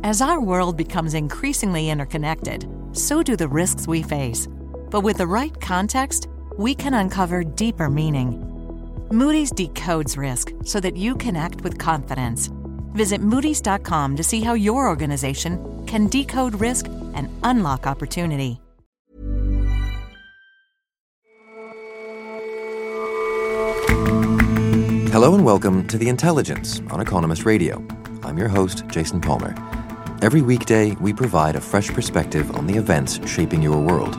As our world becomes increasingly interconnected, so do the risks we face. But with the right context, we can uncover deeper meaning. Moody's decodes risk so that you can act with confidence. Visit Moody's.com to see how your organization can decode risk and unlock opportunity. Hello and welcome to The Intelligence on Economist Radio. I'm your host, Jason Palmer. Every weekday, we provide a fresh perspective on the events shaping your world.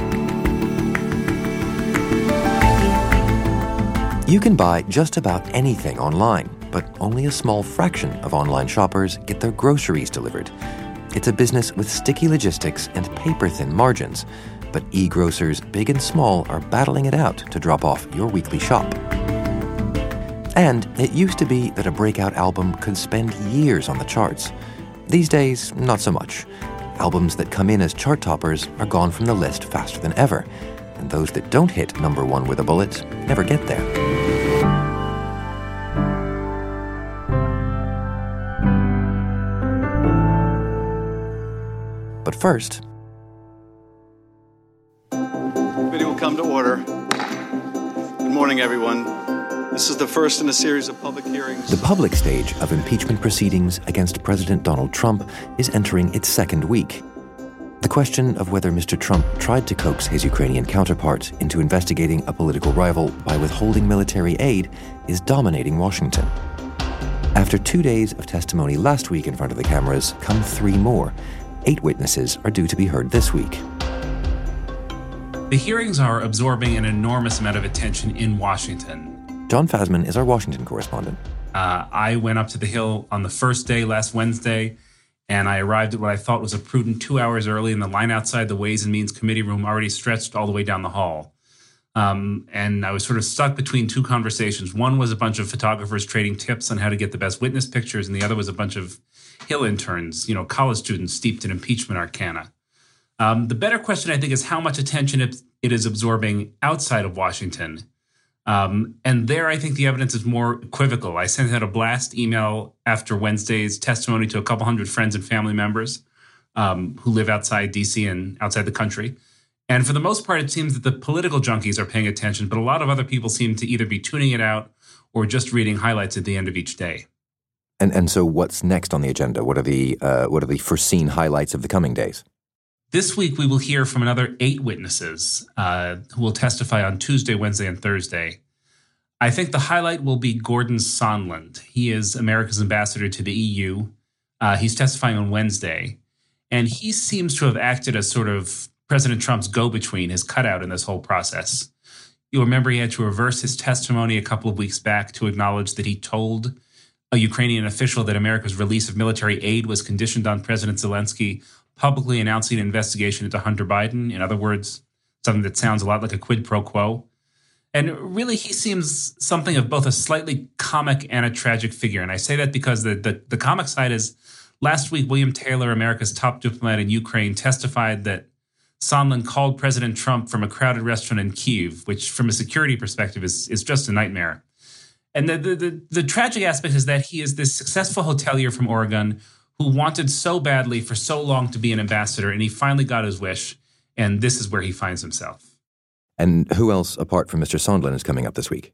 You can buy just about anything online, but only a small fraction of online shoppers get their groceries delivered. It's a business with sticky logistics and paper-thin margins, but e-grocers big and small are battling it out to drop off your weekly shop. And it used to be that a breakout album could spend years on the charts. These days, not so much. Albums that come in as chart toppers are gone from the list faster than ever, and those that don't hit number one with a bullet never get there. But first, Committee will come to order. Good morning, everyone. This is the first in a series of public hearings. The public stage of impeachment proceedings against President Donald Trump is entering its second week. The question of whether Mr. Trump tried to coax his Ukrainian counterpart into investigating a political rival by withholding military aid is dominating Washington. After 2 days of testimony last week in front of the cameras come 3 more. 8 witnesses are due to be heard this week. The hearings are absorbing an enormous amount of attention in Washington. John Fasman is our Washington correspondent. I went up to the Hill on the first day, last Wednesday, and I arrived at what I thought was a prudent 2 hours early, and the line outside the Ways and Means Committee room already stretched all the way down the hall. And I was sort of stuck between 2 conversations. One was a bunch of photographers trading tips on how to get the best witness pictures, and the other was a bunch of Hill interns, college students steeped in impeachment arcana. The better question, I think, is how much attention it is absorbing outside of Washington. And there, I think the evidence is more equivocal. I sent out a blast email after Wednesday's testimony to a couple hundred friends and family members who live outside D.C. and outside the country. And for the most part, it seems that the political junkies are paying attention, but a lot of other people seem to either be tuning it out or just reading highlights at the end of each day. And so what's next on the agenda? What are the foreseen highlights of the coming days? This week, we will hear from another 8 witnesses who will testify on Tuesday, Wednesday, and Thursday. I think the highlight will be Gordon Sondland. He is America's ambassador to the EU. He's testifying on Wednesday, and he seems to have acted as sort of President Trump's go-between, his cutout in this whole process. You'll remember he had to reverse his testimony a couple of weeks back to acknowledge that he told a Ukrainian official that America's release of military aid was conditioned on President Zelensky publicly announcing an investigation into Hunter Biden. In other words, something that sounds a lot like a quid pro quo. And really, he seems something of both a slightly comic and a tragic figure. And I say that because the comic side is, last week, William Taylor, America's top diplomat in Ukraine, testified that Sondland called President Trump from a crowded restaurant in Kyiv, which from a security perspective is just a nightmare. And the tragic aspect is that he is this successful hotelier from Oregon who wanted so badly for so long to be an ambassador, and he finally got his wish, and this is where he finds himself. And who else, apart from Mr. Sondland, is coming up this week?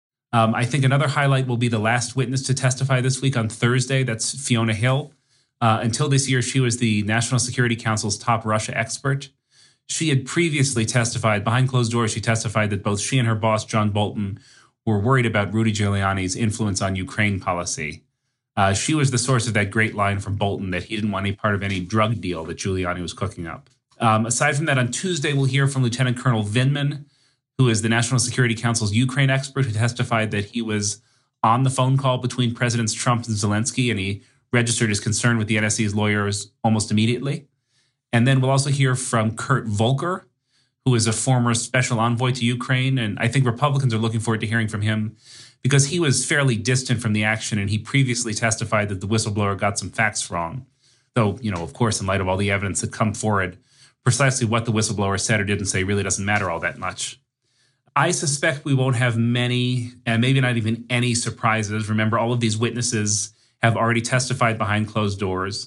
I think another highlight will be the last witness to testify this week on Thursday. That's Fiona Hill. Until this year, she was the National Security Council's top Russia expert. She had previously testified, behind closed doors, she testified that both she and her boss, John Bolton, were worried about Rudy Giuliani's influence on Ukraine policy. She was the source of that great line from Bolton that he didn't want any part of any drug deal that Giuliani was cooking up. Aside from that, on Tuesday, we'll hear from Lieutenant Colonel Vindman, who is the National Security Council's Ukraine expert, who testified that he was on the phone call between Presidents Trump and Zelensky, and he registered his concern with the NSC's lawyers almost immediately. And then we'll also hear from Kurt Volker, who is a former special envoy to Ukraine. And I think Republicans are looking forward to hearing from him because he was fairly distant from the action, and he previously testified that the whistleblower got some facts wrong. Though, of course, in light of all the evidence that come forward, precisely what the whistleblower said or didn't say really doesn't matter all that much. I suspect we won't have many, and maybe not even any surprises. Remember, all of these witnesses have already testified behind closed doors.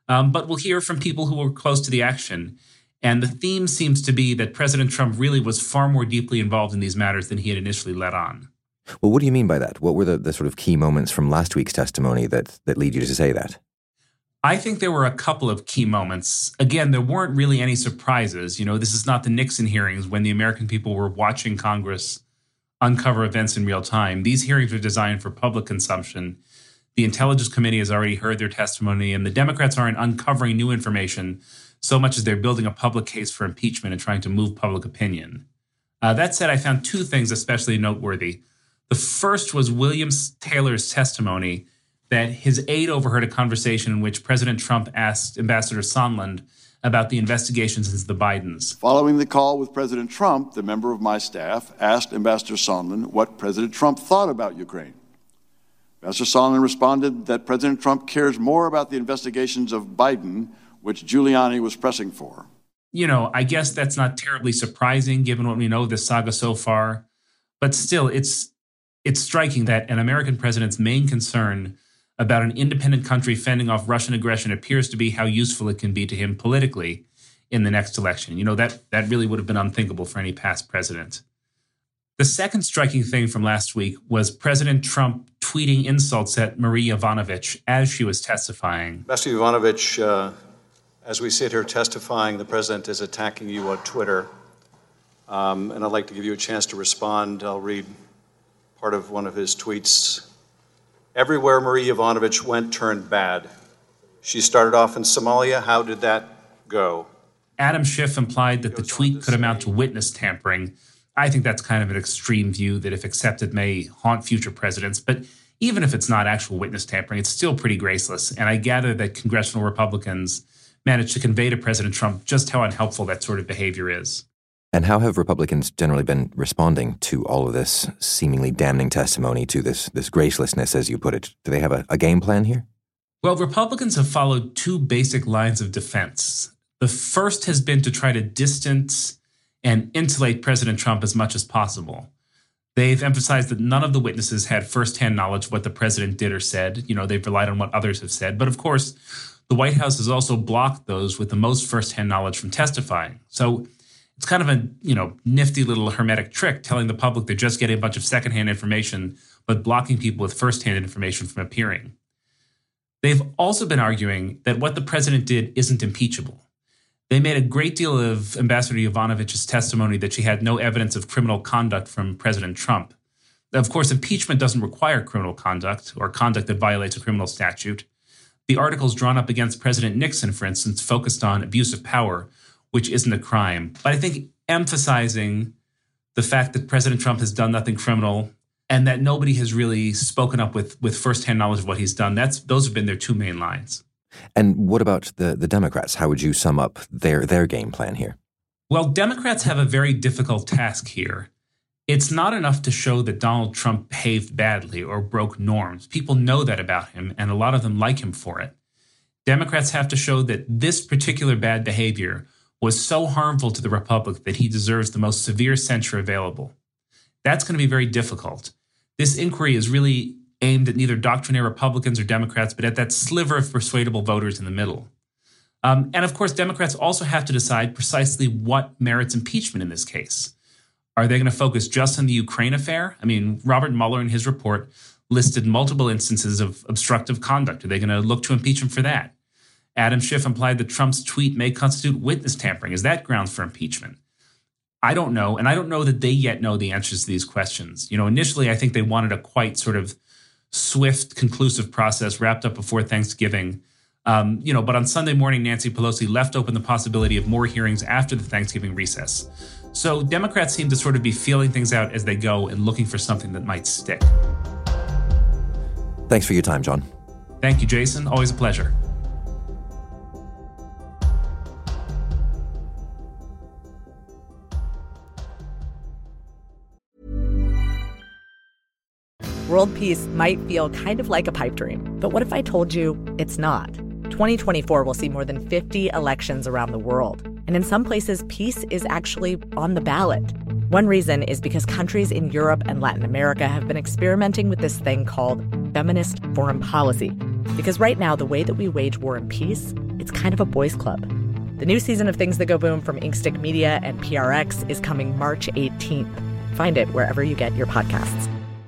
But we'll hear from people who were close to the action. And the theme seems to be that President Trump really was far more deeply involved in these matters than he had initially let on. Well, what do you mean by that? What were the sort of key moments from last week's testimony that lead you to say that? I think there were a couple of key moments. Again, there weren't really any surprises. This is not the Nixon hearings when the American people were watching Congress uncover events in real time. These hearings are designed for public consumption. The Intelligence Committee has already heard their testimony, and the Democrats aren't uncovering new information so much as they're building a public case for impeachment and trying to move public opinion. That said, I found two things especially noteworthy. The first was William Taylor's testimony that his aide overheard a conversation in which President Trump asked Ambassador Sondland about the investigations into the Bidens. Following the call with President Trump, the member of my staff asked Ambassador Sondland what President Trump thought about Ukraine. Ambassador Sondland responded that President Trump cares more about the investigations of Biden, which Giuliani was pressing for. I guess that's not terribly surprising given what we know of this saga so far. But still, it's striking that an American president's main concern about an independent country fending off Russian aggression appears to be how useful it can be to him politically in the next election. That really would have been unthinkable for any past president. The second striking thing from last week was President Trump tweeting insults at Marie Yovanovitch as she was testifying. Ambassador Yovanovitch, as we sit here testifying, the president is attacking you on Twitter. And I'd like to give you a chance to respond. I'll read part of one of his tweets. Everywhere Marie Yovanovitch went turned bad. She started off in Somalia. How did that go? Adam Schiff implied that the tweet could amount to witness tampering. I think that's kind of an extreme view that, if accepted, may haunt future presidents. But even if it's not actual witness tampering, it's still pretty graceless. And I gather that congressional Republicans managed to convey to President Trump just how unhelpful that sort of behavior is. And how have Republicans generally been responding to all of this seemingly damning testimony, to this gracelessness, as you put it? Do they have a game plan here? Well, Republicans have followed two basic lines of defense. The first has been to try to distance and insulate President Trump as much as possible. They've emphasized that none of the witnesses had firsthand knowledge of what the president did or said. They've relied on what others have said. But of course, the White House has also blocked those with the most firsthand knowledge from testifying. So it's kind of a, nifty little hermetic trick telling the public they're just getting a bunch of secondhand information, but blocking people with firsthand information from appearing. They've also been arguing that what the president did isn't impeachable. They made a great deal of Ambassador Yovanovitch's testimony that she had no evidence of criminal conduct from President Trump. Of course, impeachment doesn't require criminal conduct or conduct that violates a criminal statute. The articles drawn up against President Nixon, for instance, focused on abuse of power, which isn't a crime. But I think emphasizing the fact that President Trump has done nothing criminal and that nobody has really spoken up with firsthand knowledge of what he's done, those have been their two main lines. And what about the Democrats? How would you sum up their game plan here? Well, Democrats have a very difficult task here. It's not enough to show that Donald Trump behaved badly or broke norms. People know that about him, and a lot of them like him for it. Democrats have to show that this particular bad behavior was so harmful to the republic that he deserves the most severe censure available. That's going to be very difficult. This inquiry is really aimed at neither doctrinaire Republicans or Democrats, but at that sliver of persuadable voters in the middle. And of course, Democrats also have to decide precisely what merits impeachment in this case. Are they going to focus just on the Ukraine affair? I mean, Robert Mueller in his report listed multiple instances of obstructive conduct. Are they going to look to impeach him for that? Adam Schiff implied that Trump's tweet may constitute witness tampering. Is that grounds for impeachment? I don't know, and I don't know that they yet know the answers to these questions. Initially, I think they wanted a quite sort of swift, conclusive process wrapped up before Thanksgiving. But on Sunday morning, Nancy Pelosi left open the possibility of more hearings after the Thanksgiving recess. So Democrats seem to sort of be feeling things out as they go and looking for something that might stick. Thanks for your time, John. Thank you, Jason. Always a pleasure. World peace might feel kind of like a pipe dream, but what if I told you it's not? 2024 will see more than 50 elections around the world, and in some places, peace is actually on the ballot. One reason is because countries in Europe and Latin America have been experimenting with this thing called feminist foreign policy. Because right now, the way that we wage war and peace, it's kind of a boys' club. The new season of Things That Go Boom from Inkstick Media and PRX is coming March 18th. Find it wherever you get your podcasts.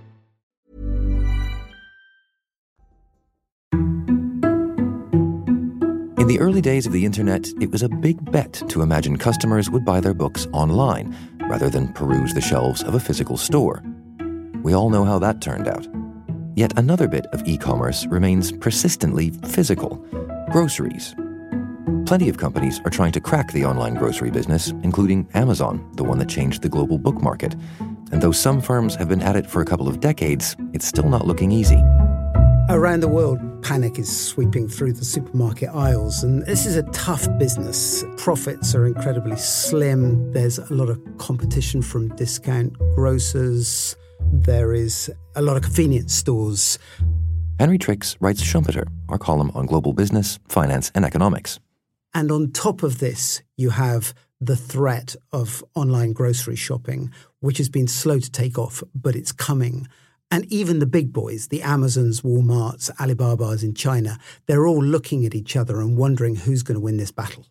In the early days of the internet, it was a big bet to imagine customers would buy their books online rather than peruse the shelves of a physical store. We all know how that turned out. Yet another bit of e-commerce remains persistently physical: groceries. Plenty of companies are trying to crack the online grocery business, including Amazon, the one that changed the global book market. And though some firms have been at it for a couple of decades, it's still not looking easy. Around the world, panic is sweeping through the supermarket aisles, and this is a tough business. Profits are incredibly slim. There's a lot of competition from discount grocers. There is a lot of convenience stores. Henry Tricks writes Schumpeter, our column on global business, finance, and economics. And on top of this, you have the threat of online grocery shopping, which has been slow to take off, but it's coming. And even the big boys, the Amazons, Walmarts, Alibabas in China, they're all looking at each other and wondering who's going to win this battle.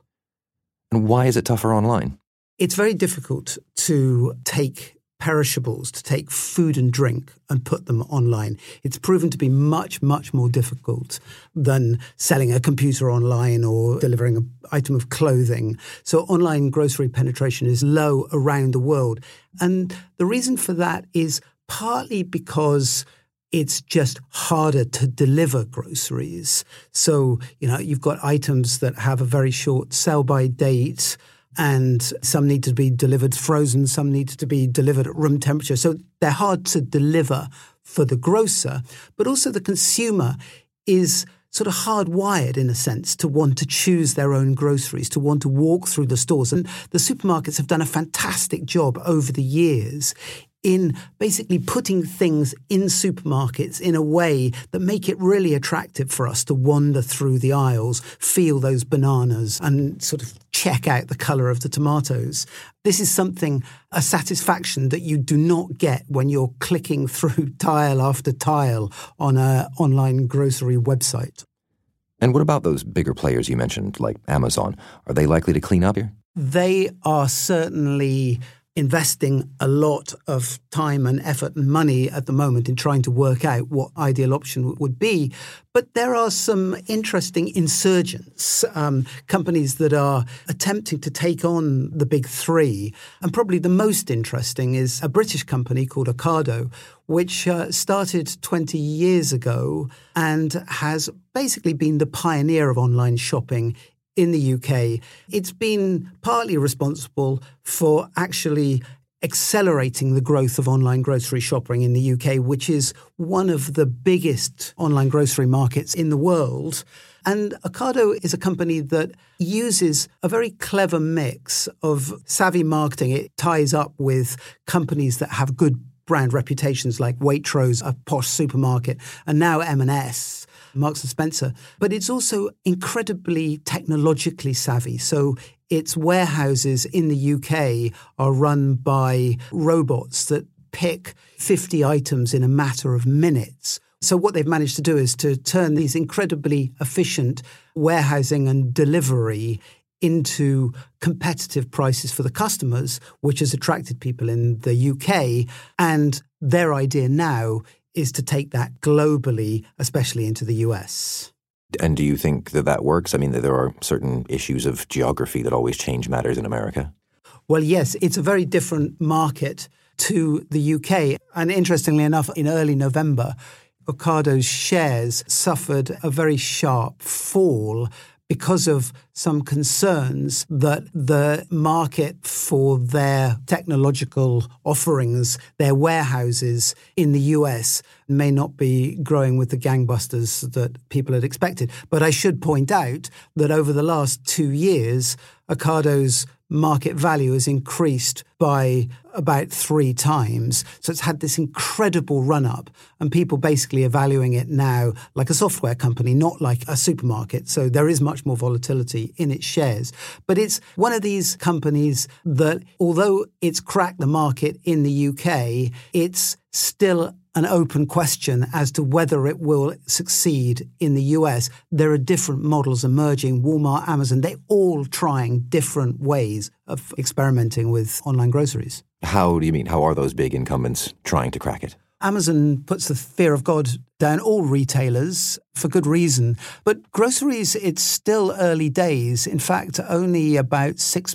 And why is it tougher online? It's very difficult to take perishables, to take food and drink and put them online. It's proven to be much, much more difficult than selling a computer online or delivering an item of clothing. So online grocery penetration is low around the world. And the reason for that is partly because it's just harder to deliver groceries. So, you've got items that have a very short sell-by date, and some need to be delivered frozen, some need to be delivered at room temperature. So they're hard to deliver for the grocer, but also the consumer is sort of hardwired, in a sense, to want to choose their own groceries, to want to walk through the stores. And the supermarkets have done a fantastic job over the years in basically putting things in supermarkets in a way that make it really attractive for us to wander through the aisles, feel those bananas and sort of check out the colour of the tomatoes. This is a satisfaction that you do not get when you're clicking through tile after tile on an online grocery website. And what about those bigger players you mentioned, like Amazon? Are they likely to clean up here? They are certainly investing a lot of time and effort and money at the moment in trying to work out what ideal option would be. But there are some interesting insurgents, companies that are attempting to take on the big three. And probably the most interesting is a British company called Ocado, which started 20 years ago and has basically been the pioneer of online shopping in the UK. It's been partly responsible for actually accelerating the growth of online grocery shopping in the UK, which is one of the biggest online grocery markets in the world. And Ocado is a company that uses a very clever mix of savvy marketing. It ties up with companies that have good brand reputations like Waitrose, a posh supermarket, and now M&S, Marks & Spencer. But it's also incredibly technologically savvy. So its warehouses in the UK are run by robots that pick 50 items in a matter of minutes. So what they've managed to do is to turn these incredibly efficient warehousing and delivery into competitive prices for the customers, which has attracted people in the UK. And their idea now is to take that globally, especially into the US. And do you think that works? I mean, there are certain issues of geography that always change matters in America. Well, yes, it's a very different market to the UK. And interestingly enough, in early November, Ocado's shares suffered a very sharp fall because of some concerns that the market for their technological offerings, their warehouses in the US, may not be growing with the gangbusters that people had expected. But I should point out that over the last 2 years, Ocado's market value has increased by about 3 times. So it's had this incredible run-up, and people basically are valuing it now like a software company, not like a supermarket. So there is much more volatility in its shares. But it's one of these companies that, although it's cracked the market in the UK, it's still an open question as to whether it will succeed in the US. There are different models emerging. Walmart, Amazon, they're all trying different ways of experimenting with online groceries. How do you mean? How are those big incumbents trying to crack it? Amazon puts the fear of God down all retailers for good reason. But groceries, it's still early days. In fact, only about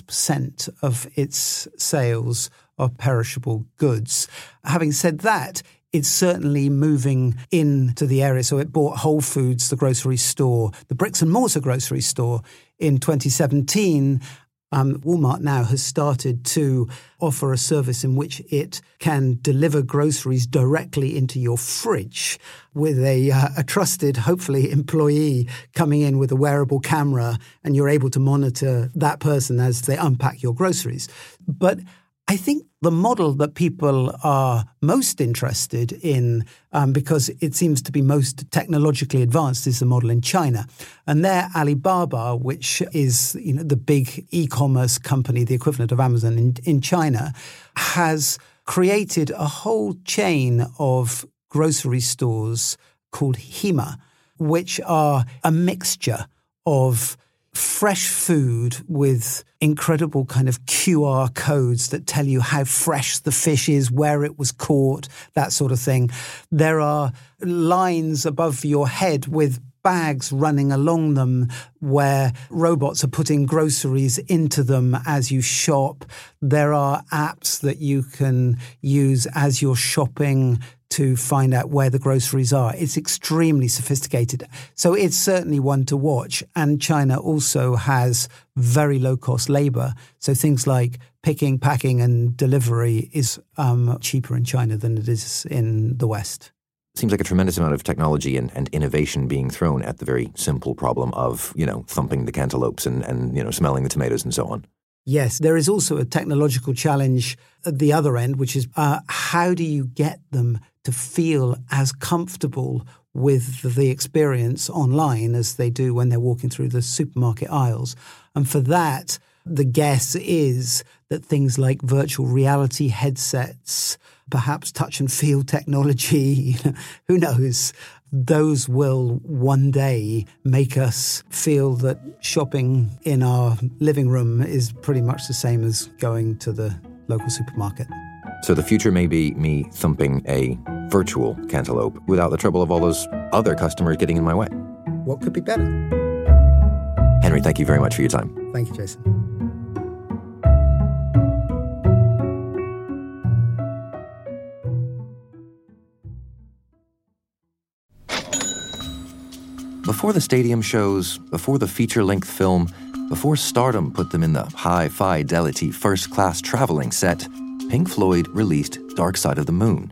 6% of its sales are perishable goods. Having said that, it's certainly moving into the area. So it bought Whole Foods, the grocery store, the bricks and mortar grocery store in 2017. Walmart now has started to offer a service in which it can deliver groceries directly into your fridge with a trusted, hopefully, employee coming in with a wearable camera, and you're able to monitor that person as they unpack your groceries. But I think the model that people are most interested in, because it seems to be most technologically advanced, is the model in China. And there, Alibaba, which is the big e-commerce company, the equivalent of Amazon in China, has created a whole chain of grocery stores called Hema, which are a mixture of fresh food with incredible kind of QR codes that tell you how fresh the fish is, where it was caught, that sort of thing. There are lines above your head with bags running along them where robots are putting groceries into them as you shop. There are apps that you can use as you're shopping to find out where the groceries are. It's extremely sophisticated. So it's certainly one to watch. And China also has very low-cost labor. So things like picking, packing and delivery is cheaper in China than it is in the West. Seems like a tremendous amount of technology and innovation being thrown at the very simple problem of, thumping the cantaloupes and smelling the tomatoes and so on. Yes, there is also a technological challenge at the other end, which is how do you get them to feel as comfortable with the experience online as they do when they're walking through the supermarket aisles. And for that, the guess is that things like virtual reality headsets, perhaps touch and feel technology, who knows, those will one day make us feel that shopping in our living room is pretty much the same as going to the local supermarket. So the future may be me thumping a virtual cantaloupe without the trouble of all those other customers getting in my way. What could be better? Henry, thank you very much for your time. Thank you, Jason. Before the stadium shows, before the feature-length film, before stardom put them in the high-fidelity first-class traveling set, Pink Floyd released Dark Side of the Moon.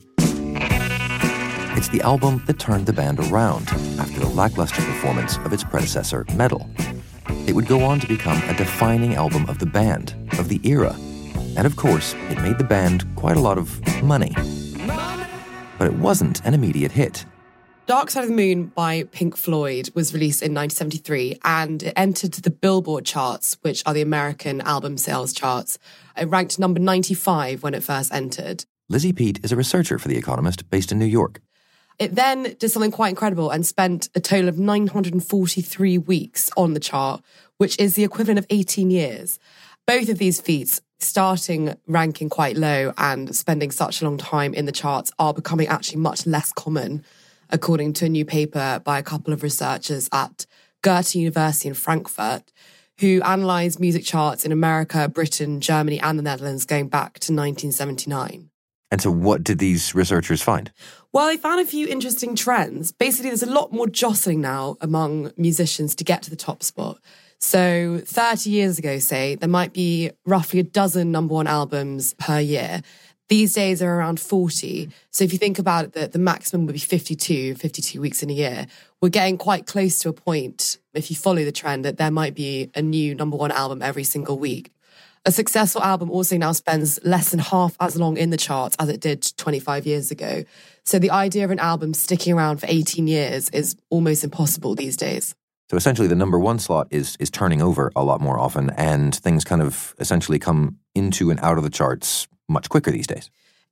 It's the album that turned the band around after the lackluster performance of its predecessor, Metal. It would go on to become a defining album of the band, of the era. And of course, it made the band quite a lot of money. But it wasn't an immediate hit. Dark Side of the Moon by Pink Floyd was released in 1973 and it entered the Billboard charts, which are the American album sales charts. It ranked number 95 when it first entered. Lizzie Peete is a researcher for The Economist based in New York. It then did something quite incredible and spent a total of 943 weeks on the chart, which is the equivalent of 18 years. Both of these feats, starting ranking quite low and spending such a long time in the charts, are becoming actually much less common, according to a new paper by a couple of researchers at Goethe University in Frankfurt, who analysed music charts in America, Britain, Germany and the Netherlands going back to 1979. And so what did these researchers find? Well, they found a few interesting trends. Basically, there's a lot more jostling now among musicians to get to the top spot. So 30 years ago, say, there might be roughly a dozen number one albums per year. These days are around 40. So if you think about it, the maximum would be 52 weeks in a year. We're getting quite close to a point, if you follow the trend, that there might be a new number one album every single week. A successful album also now spends less than half as long in the charts as it did 25 years ago. So the idea of an album sticking around for 18 years is almost impossible these days. So essentially the number one slot is turning over a lot more often and things kind of essentially come into and out of the charts much quicker these days.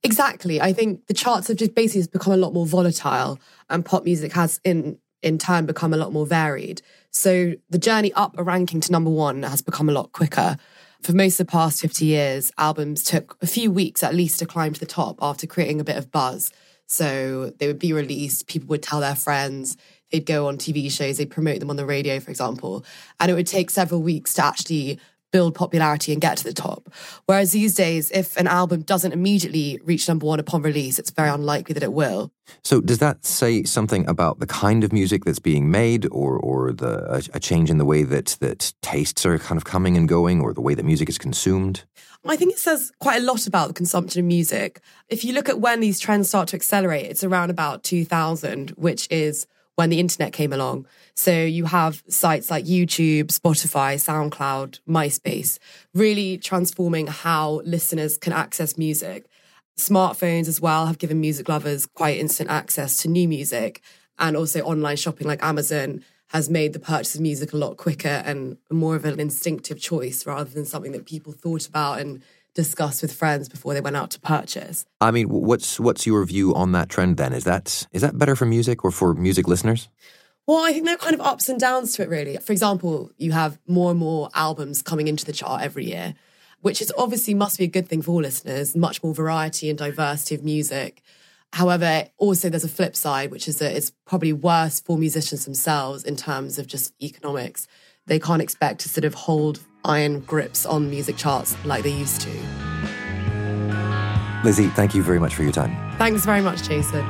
Exactly. I think the charts have just basically become a lot more volatile, and pop music has in turn become a lot more varied. So the journey up a ranking to number one has become a lot quicker. For most of the past 50 years, albums took a few weeks at least to climb to the top after creating a bit of buzz. So they would be released, people would tell their friends, they'd go on TV shows, they'd promote them on the radio, for example. And it would take several weeks to actually build popularity and get to the top. Whereas these days, if an album doesn't immediately reach number one upon release, it's very unlikely that it will. So does that say something about the kind of music that's being made, or a change in the way that tastes are kind of coming and going, or the way that music is consumed? I think it says quite a lot about the consumption of music. If you look at when these trends start to accelerate, it's around about 2000, which is when the internet came along. So you have sites like YouTube, Spotify, SoundCloud, MySpace, really transforming how listeners can access music. Smartphones as well have given music lovers quite instant access to new music. And also online shopping like Amazon has made the purchase of music a lot quicker and more of an instinctive choice rather than something that people thought about and discussed with friends before they went out to purchase. I mean, what's your view on that trend then? Is that better for music or for music listeners? Well, I think there are kind of ups and downs to it, really. For example, you have more and more albums coming into the chart every year, which is obviously must be a good thing for all listeners, much more variety and diversity of music. However, also there's a flip side, which is that it's probably worse for musicians themselves in terms of just economics. They can't expect to sort of hold iron grips on music charts like they used to. Lizzie, thank you very much for your time. Thanks very much, Jason.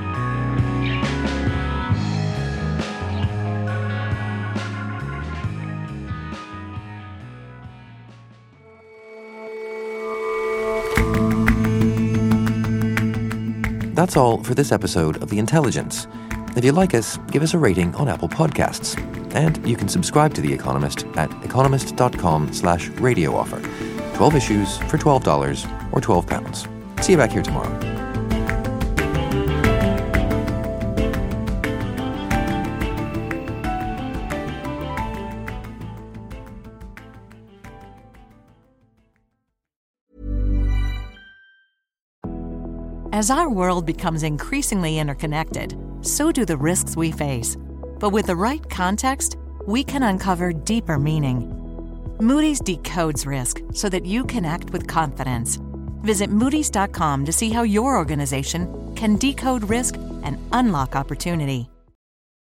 That's all for this episode of The Intelligence. If you like us, give us a rating on Apple Podcasts. And you can subscribe to The Economist at economist.com/radio offer. 12 issues for $12 or £12. See you back here tomorrow. As our world becomes increasingly interconnected, so do the risks we face. But with the right context, we can uncover deeper meaning. Moody's decodes risk so that you can act with confidence. Visit Moody's.com to see how your organization can decode risk and unlock opportunity.